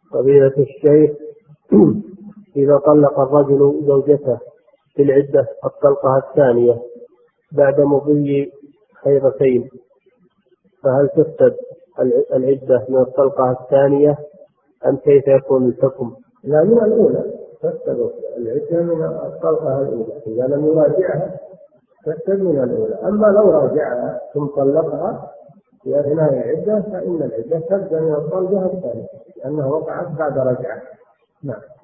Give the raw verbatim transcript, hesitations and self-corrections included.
فضيلة الشيخ، إذا طلق الرجل زوجته في العدة الطلقة الثانية بعد مضي حيضتين، فهل تفسد العدة من الطلقة الثانية أم كيف يكون الحكم؟ لا، من الأولى تفسد العدة من الطلقة الأولى، إذا لم يراجعها تفسد من الأولى. أما لو راجعها ثم طلقها في أثناء العدة فإن العدة تبدأ من الطلقة الثانية لأنها وقعت بعد رجعة. نعم.